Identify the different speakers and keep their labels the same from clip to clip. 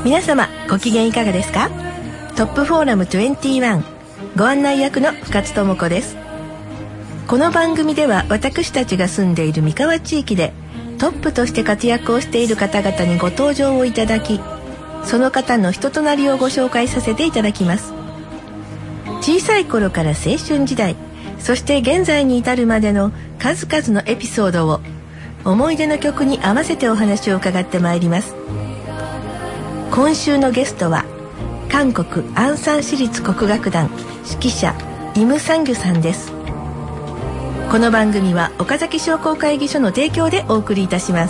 Speaker 1: 皆様ご機嫌いかがですか？トップフォーラム21ご案内役の深津智子です。この番組では私たちが住んでいる三河地域でトップとして活躍をしている方々にご登場をいただき、その方の人となりをご紹介させていただきます。小さい頃から青春時代、そして現在に至るまでの数々のエピソードを思い出の曲に合わせてお話を伺ってまいります。今週のゲストは韓国アンサン市立国楽団指揮者イム・サンギュさんです。この番組は岡崎商工会議所の提供でお送りいたします。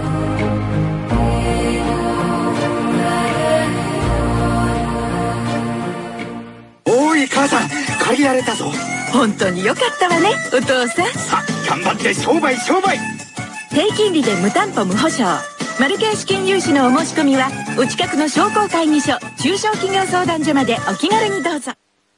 Speaker 2: おい母さん、借りられたぞ。
Speaker 3: 本当によかったわね、お父さん。
Speaker 2: さあ頑張って商売。
Speaker 3: 低金利で無担保無保証、マルケー資金融資のお申し込みはお近くの商工会議所中小企業相談所までお気軽にどうぞ。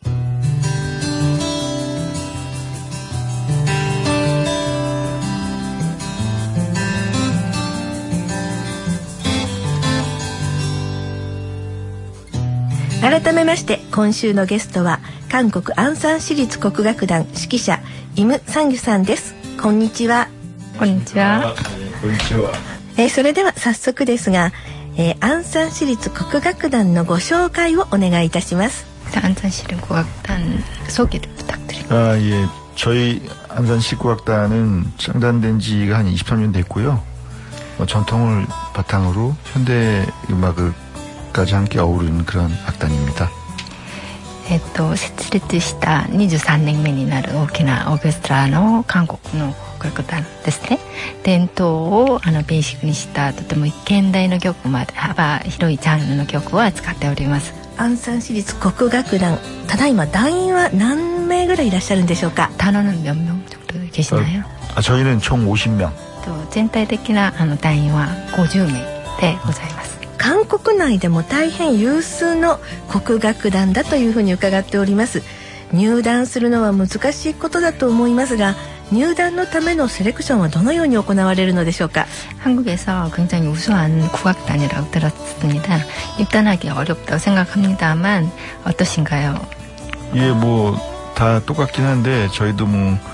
Speaker 1: 改めまして今週のゲストは韓国アンサン市立国楽団指揮者イム・サンギュさんです。こんにちは。
Speaker 4: こんにちは。
Speaker 2: こんにちは。
Speaker 1: それでは早速ですが、アンサン市立国楽団のご紹介をお願いいたします。
Speaker 4: 안산시립국악단 소개를 부탁드립니다.
Speaker 5: 예, 저희 안산시립국악단은 창단된 지가 한 23년 됐고요. 전통을 바탕으로 현대 음악을까지 함께 어우르는 그런 악단입니다.
Speaker 4: 設立した23年目になる大きなオーケストラの韓国の国楽団ですね。伝統をベーシックにしたとても現代の曲まで幅広いジャンルの曲を扱っております。
Speaker 1: アンサン市立国楽団、ただいま団員は何名ぐらいいらっしゃるんでしょうか？
Speaker 4: 단원은 몇 명 정도 계시나요?
Speaker 5: 저희는 총 50명.
Speaker 4: 全体的な団員は50名でございます。
Speaker 1: 韓国内でも大変有数の国楽団だというふうに伺っております。入団するのは難しいことだと思いますが、入団のためのセレクションはどのように行われるのでしょうか？
Speaker 4: 한국에서 굉장히 우수한 국악단이라고 들었습니다. 입단하기 어렵다고 생각합니다만 어떠신가요?
Speaker 5: 예, 뭐 다 똑같긴 한데 저희도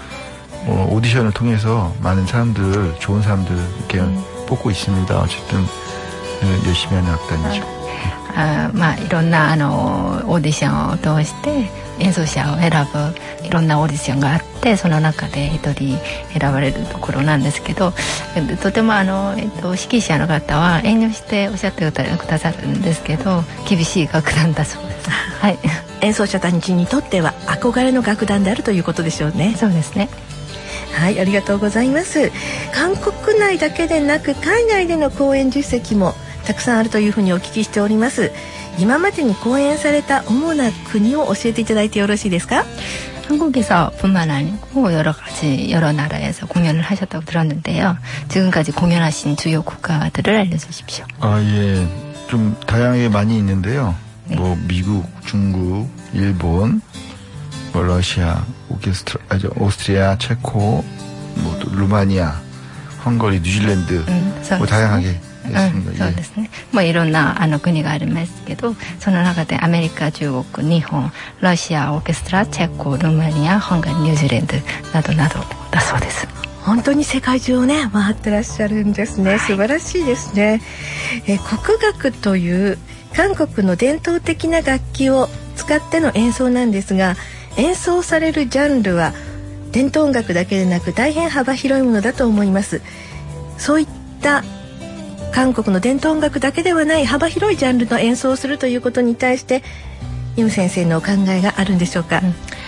Speaker 5: 오디션을 통해서 많은 사람들, 좋은 사람들 이렇게 뽑고 있습니다. 어쨌든 열심히 하는 악단이죠.
Speaker 4: いろんなオーディションを通して演奏者を選ぶいろんなオーディションがあって、その中で一人選ばれるところなんですけど、とても指揮者の方は遠慮しておっしゃってくださるんですけど、厳しい楽団だそうです。はい。
Speaker 1: 演奏者たちにとっては憧れの楽団であるということでしょうね。
Speaker 4: そうですね。
Speaker 1: はい、ありがとうございます。韓国内だけでなく海外での公演実績もたくさんあるというふうにお聞きしております。今までに公演された主な国を教えていただいてよろしいですか？
Speaker 4: 한국에서뿐만 아니고 여러 나라에서 공연을 하셨다고 들었는데요. 지금까지 공연하신 주요 국가들을 알려주십시오.
Speaker 5: 예, 좀 다양하게 많이 있는데요.
Speaker 4: 네.
Speaker 5: 미국, 중국, 일본, 러시아, 오스트리아, 체코, 또 루마니아, 헝가리, 뉴질랜드, 다양하게.
Speaker 4: そうですね。いろんな国がありますけど、その中でアメリカ、中国、日本、ロシア、オーケストラ、チェコ、ルーマニア、ハンガリー、ニュージーランドなどなどだそうです。
Speaker 1: 本当に世界中をね回ってらっしゃるんですね。素晴らしいですね。国楽という韓国の伝統的な楽器を使っての演奏なんですが、演奏されるジャンルは伝統音楽だけでなく大変幅広いものだと思います。そういった韓国の伝統音楽だけではない幅広いジャンルの演奏をするということに対してイム先生のお考えがあるんでしょうか？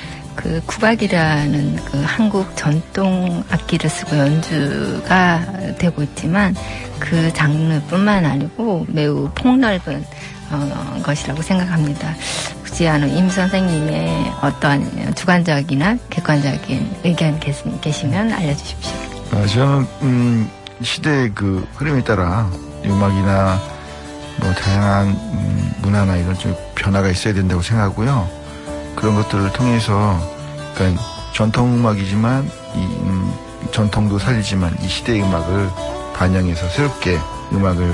Speaker 4: 국악이라는 한국 전통 악기를 쓰고 연주가 되고 있지만 그 장르뿐만 아니고 매우 폭넓은 것이라고 생각합니다. 혹시 임 선생님의 어떤 주관적이나 객관적인 의견 계시면 알려주십시오.
Speaker 5: 저는 시대의 흐름에 따라 음악이나 다양한 문화나 이런 좀 변화가 있어야 된다고 생각하고요. 그런 것들을 통해서 그러니까 전통 음악이지만 전통도 살리지만 이 시대의 음악을 반영해서 새롭게 음악을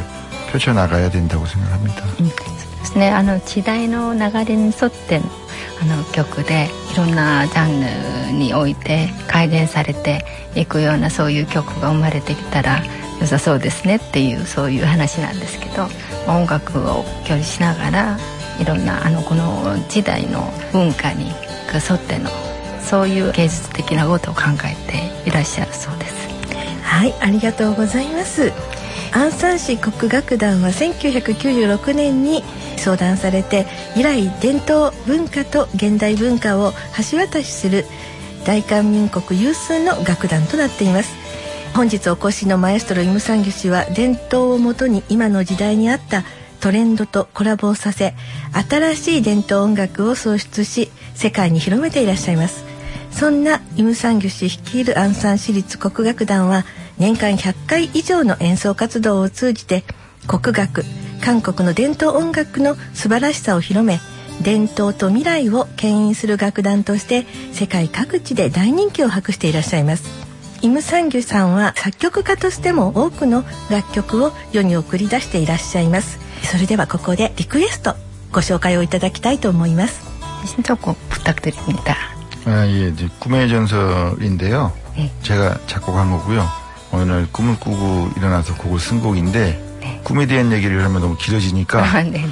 Speaker 5: 펼쳐나가야 된다고 생각합니다.
Speaker 4: そうですね。時代の流れに沿って曲でいろんなジャンルにおいて改善されていくようなそういう曲が生まれてきたら良さそうですねっていうそういう話なんですけど、音楽を距離しながらいろんなこの時代の文化に沿ってのそういう芸術的なことを考えていらっしゃるそうです。
Speaker 1: はい、ありがとうございます。アンサン市国楽団は1996年に創団されて以来伝統文化と現代文化を橋渡しする大韓民国有数の楽団となっています。本日お越しのマエストロイムサンギュ氏は伝統をもとに今の時代に合ったトレンドとコラボをさせ新しい伝統音楽を創出し世界に広めていらっしゃいます。そんなイムサンギュ氏率いるアンサン市立国楽団は年間100回以上の演奏活動を通じて国楽、韓国の伝統音楽の素晴らしさを広め伝統と未来を牽引する楽団として世界各地で大人気を博していらっしゃいます。イムサンギュさんは作曲家としても多くの楽曲を世に送り出していらっしゃいます。それではここでリクエストご紹介をいただきたいと思います。
Speaker 4: 신청곡 부탁드립니다.
Speaker 5: 예, 꿈의 전설인데요. 제가 작곡한 거고요. 어느 날 꿈을 꾸고 일어나서 곡을 쓴 곡인데 꿈에 대한 얘기를 하면 너무 길어지니까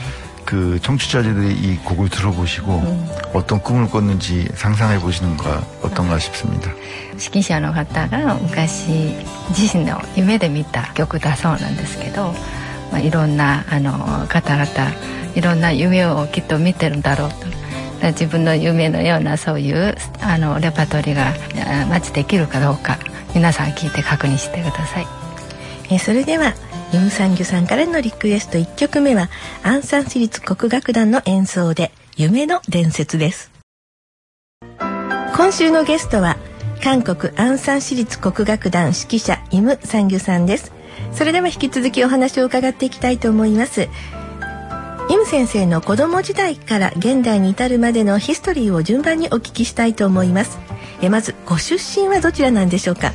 Speaker 5: 그 청취자들이 이 곡을 들어보시고 어떤 꿈을 꿨는지 상상해 보시는 거 어떤가 싶습니다.
Speaker 4: 指揮者の方が昔自身の夢で見た曲だそうなんですけど、いろんな方々いろんな夢をきっと見てるんだろうと、自分の夢のようなそういうレパートリーがマッチできるかどうか皆さん聞いて確認してください。
Speaker 1: それではイムサンギュさんからのリクエスト1曲目はアンサン市立国楽団の演奏で夢の伝説です。今週のゲストは韓国アンサン市立国楽団指揮者イムサンギュさんです。それでは引き続きお話を伺っていきたいと思います。イム先生の子供時代から現代に至るまでのヒストリーを順番にお聞きしたいと思います。まずご出身はどちらなんでしょうか。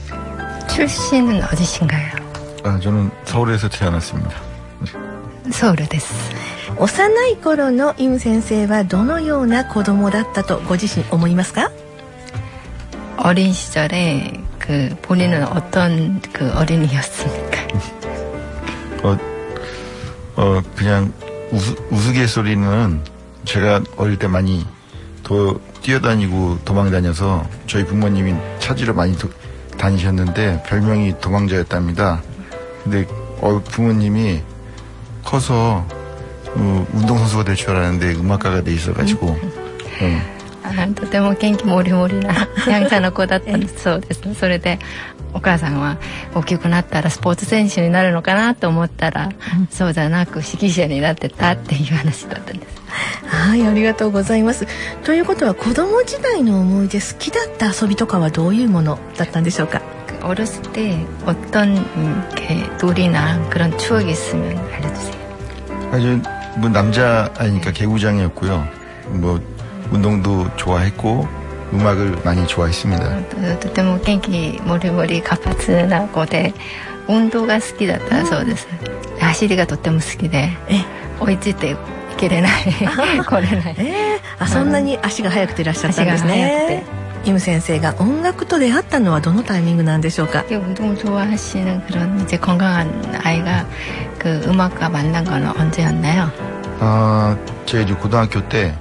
Speaker 5: 출신은어디신가요?저는 서울에서 태어났습니다.
Speaker 4: 서울です。
Speaker 1: 幼い頃のイム先生はどのような子供だったとご自身思いますか？
Speaker 4: 어린 시절에 본인은 어떤 어린이였습니까?
Speaker 5: 그냥 우스갯소리는 제가 어릴 때 많이 뛰어다니고 도망다녀서 저희 부모님이 찾으러 많이 다니셨는데 별명이 도망자였답니다. 근데 부모님이 커서 운동선수가 될 줄 알았는데 음악가가 돼 있어가지고
Speaker 4: とても元気もりもりなやんちゃな子だったそうですね。それでお母さんは大きくなったらスポーツ選手になるのかなと思ったら、そうじゃなく指揮者になってたっていう話だったんです。
Speaker 1: はい、ありがとうございます。ということは子供時代の思い出、好きだった遊びとかはどういうものだったんでしょうか。
Speaker 4: 어렸을 때 어떤 놀이나 그런 추억이 있으면 알려주세요.
Speaker 5: 아주 남자아이니까 개구장이었고요. 운동도 좋아했고 음악을 많이 좋아했습니다.
Speaker 4: とても元気もりもり活発な子で運動が好きだったそうです。走りがとても好きで追いついていけれない来れない。
Speaker 1: そんなに足が速くていらっしゃったんですね。イム先生が音楽と出会ったのはどのタイミングなんでしょうか。
Speaker 4: 운동을 좋아하시는 그런 이제 건강한 아이가 음악과 만난 건 언제였나요?
Speaker 5: 제가 이제 고등학교 때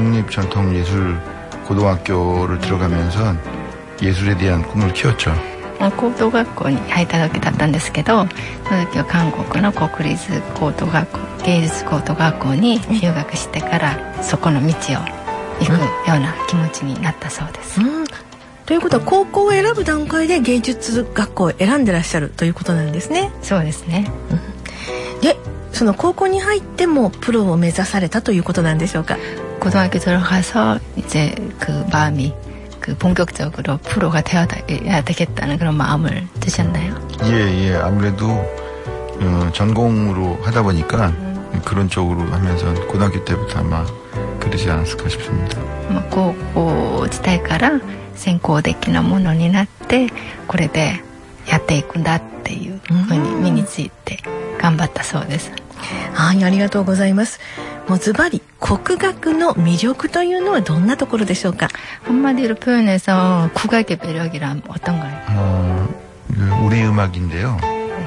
Speaker 5: 국립전통예술고등학교를 들어가면서 예술에 대한 꿈을 키웠죠.
Speaker 4: 高等学校に入った時だったんですけど、その時は韓国の国立高等学校芸術高等学校に入学してからそこの道を行くような気持ちになったそうです。
Speaker 1: ということは高校を選ぶ段階で芸術学校を選んでらっしゃるということなんですね。
Speaker 4: そうですね。
Speaker 1: で、その高校に入ってもプロを目指されたということなんでしょうか。
Speaker 4: 고등학교 들어가서 이제 마음이 본격적으로 프로가 되어야 되겠다는 그런 마음을 드셨나요?
Speaker 5: 예, 아무래도 전공으로 하다 보니까 그런 쪽으로 하면서 고등학교 때부터 아마 그러지 않았을까 싶습니다.
Speaker 4: 高校時代から専攻的なものになってこれでやっていくんだっていうふうに身について頑張ったそうです。
Speaker 1: はい、ありがとうございます。もうズバリ国楽の魅力というのはどんなところでしょうか。
Speaker 4: 한마디로 표현해서 국악의 매력이란 어떤가요?
Speaker 5: 우리 음악인데요.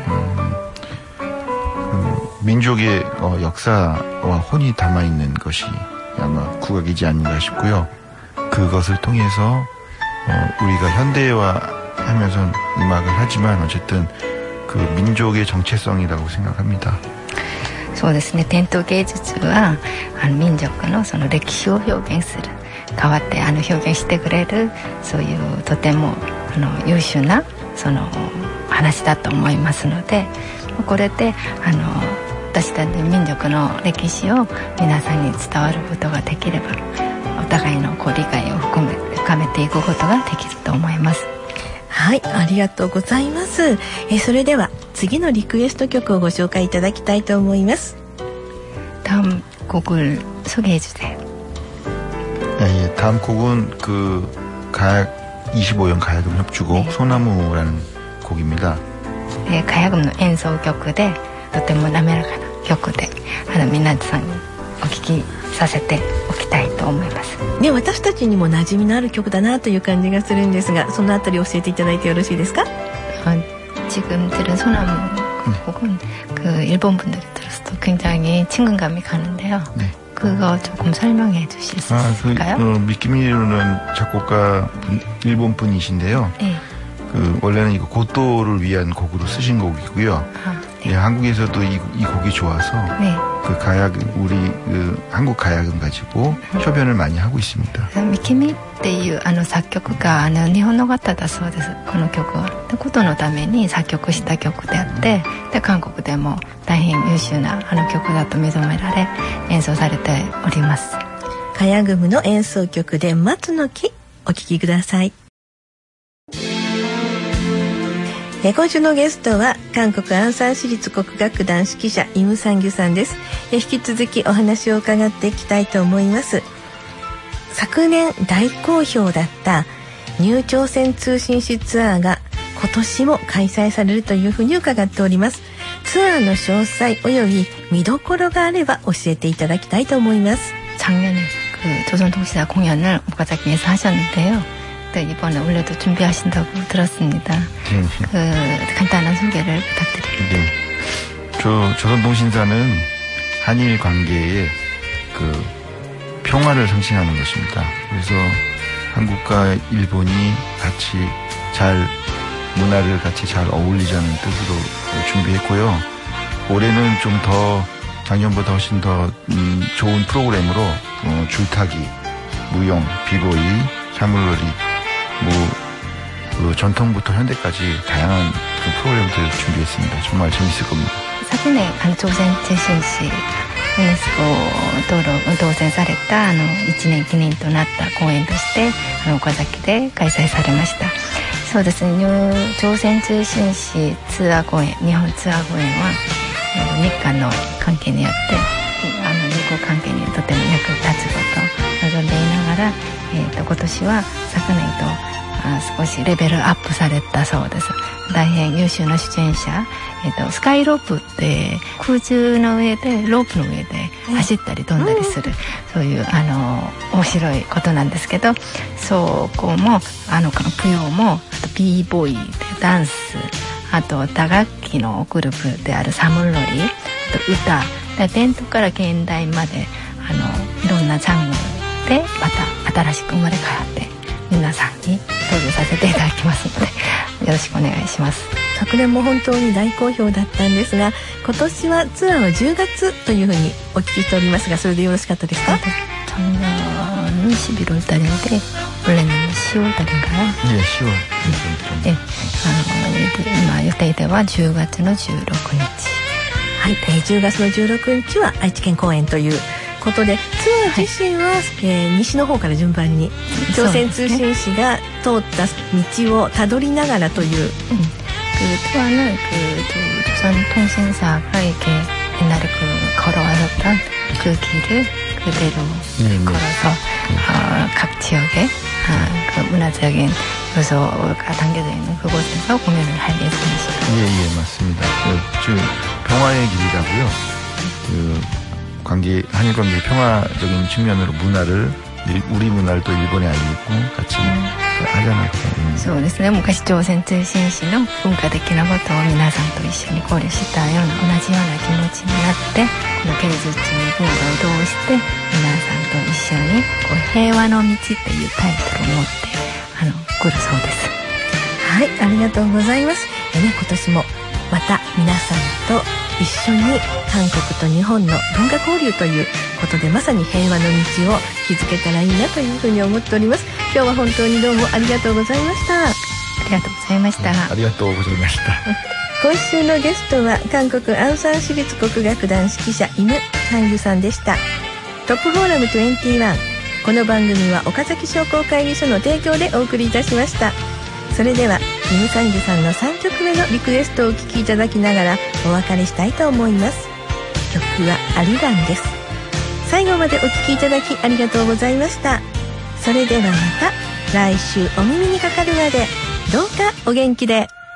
Speaker 5: 민족의 역사와 혼이 담아있는 것이 아마 국악이지 않는가 싶고요. 그것을 통해서 우리가 현대화하면서 음악을 하지만 어쨌든 그 민족의 정체성이라고 생각합니다.
Speaker 4: そうですね、伝統芸術は民族のその歴史を表現する、代わって表現してくれる、そういうとても優秀なその話だと思いますので、これで私たち民族の歴史を皆さんに伝わることができれば、お互いの理解を深めていくことができると思います。
Speaker 1: はい、ありがとうございます。それでは次のリクエスト曲をご紹介いただきたいと思います。
Speaker 4: 다음 곡을 소개해 주세요.
Speaker 5: 예, 다음 곡은 그 가약 25연 가야금 협주곡 네. 소나무라는 곡입니다.
Speaker 4: 네, 가야금演奏曲でとても滑らかな曲で皆さんにお聴きさせておきたいと思います。
Speaker 1: ね、私たちにも馴染みのある曲だなという感じがするんですが、そのあたり教えていただいてよろしいですか？
Speaker 4: 지금 들은 소나무 곡은 그 일본 분들이 들었을 때 굉장히 친근감이 가는데요. 네. 그거 조금 설명해 주실 수 있을까요?
Speaker 5: 미키미루는 작곡가 일본 분이신데요. 네. 그 원래는 이거 고토를 위한 곡으로 쓰신 곡이고요. 네. 예, 한국에서도 이 곡이 좋아서 네. 그 가야금 우리 그 한국 가야금 가지고 협연을 많이 하고 있습니다.
Speaker 4: 미키미 っていう作曲家日本の方だそうです。この曲は琴のために作曲した曲であって、で韓国でも大変優秀な曲だと認められ演奏されております。
Speaker 1: カヤグムの演奏曲で松の木、お聴きください。今週のゲストは韓国アンサン市立国楽団指揮者イムサンギュさんです。引き続きお話を伺っていきたいと思います。昨年大好評だったニュー朝鮮通信使ツアーが今年も開催されるというふうに伺っております。ツアーの詳細および見どころがあれば教えていただきたいと思います。
Speaker 4: 작년에 그 조선통시사 공연을 오카자키에서 하셨는데요. 네, 이번에 올해도 준비하신다고 들었습니다. 그 간단한 소개를 부탁드립니다.
Speaker 5: 네. 조선통신사는 한일 관계의 그 평화를 상징하는 것입니다. 그래서 한국과 일본이 같이 문화를 같이 잘 어울리자는 뜻으로 준비했고요. 올해는 좀 더 작년보다 훨씬 더 좋은 프로그램으로 줄타기, 무용, 비보이, 사물놀이, 그 전통부터 현대까지 다양한 그 프로그램들을 준비했습니다. 정말 재밌을 겁니다.
Speaker 4: 昨年朝鮮通信使ユネスコ当選された1年記念となった公演として岡崎で開催されました。そうですね、朝鮮通信使ツアー公演、日本ツアー公演は日韓の関係によって友好関係にとても役立つことを望んでいながら、今年は昨年と少しレベルアップされたそうです。大変優秀な出演者、スカイロープって空中の上でロープの上で走ったり飛んだりする、そういう面白いことなんですけど、そこも舞踊も、あと b ボーイでダンス、あと打楽器のグループであるサムロリ、あと歌で、伝統から現代までいろんなジャンルでまた新しく生まれ変わって皆さんに登場させていただきますのでよろしくお願いします。
Speaker 1: 昨年も本当に大好評だったんですが、今年はツアーは10月というふうにお聞きしておりますが、それでよろしかったですか？
Speaker 4: 작년은 11월 달인데 원래는 10월 달인가요?
Speaker 5: 네, 10월.
Speaker 4: 네,今予定では10月の16日。
Speaker 1: はい、10月の16日は愛知県公演ということで、ツアー自身は、西の方から順番に朝鮮通信使が通った道をたどりながらという、
Speaker 4: 그 투어는 그 조선통신사가 이렇게 옛날에 그 걸어왔었던 그 길을 그대로 걸어서 각 지역에 그 문화적인 요소가 담겨져 있는 그곳에서 공연을 할 예정이십니다.
Speaker 5: 예, 맞습니다. 그 평화의 길이라고요. 한일 관계의 평화적인 측면으로 우리 문화를 또 일본에 알리고 같이 하잖아요.
Speaker 4: そうですね。昔朝鮮通信使の文化的なことを皆さんと一緒に考慮したような同じような気持ちになって、この芸術文化を通して皆さんと一緒に平和の道というタイトルを持って来るそうです。
Speaker 1: はい、ありがとうございます。今年もまた皆さんと一緒に韓国と日本の文化交流ということで、まさに平和の道を築けたらいいなというふうに思っております。今日は本当にどうもありがとうございました。
Speaker 4: ありがとうございました。
Speaker 5: ありがとうございました。
Speaker 1: 今週のゲストは韓国アンサン市立国楽団指揮者イム・サンユさんでした。トップフォーラム21。この番組は岡崎商工会議所の提供でお送りいたしました。それではイム・サンユさんの3曲目のリクエストをお聴きいただきながらお別れしたいと思います。曲はアリランです。最後までお聴きいただきありがとうございました。それではまた来週お耳にかかるまでどうかお元気で。